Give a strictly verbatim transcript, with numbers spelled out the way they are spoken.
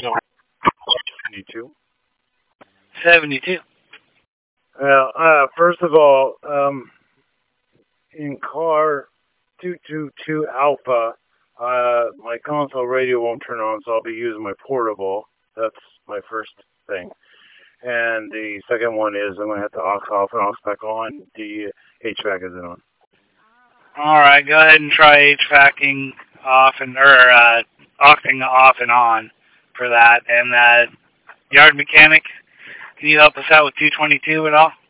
seventy-two. seventy-two. Well, uh, first of all, um, in car two two two Alpha, uh, my console radio won't turn on, so I'll be using my portable. That's my first thing. And the second one is I'm going to have to aux off and aux back on. The H V A C isn't on. All right, go ahead and try HVACing off and or uh, auxing off and on for that. And uh, yard mechanic, can you help us out with two twenty-two at all?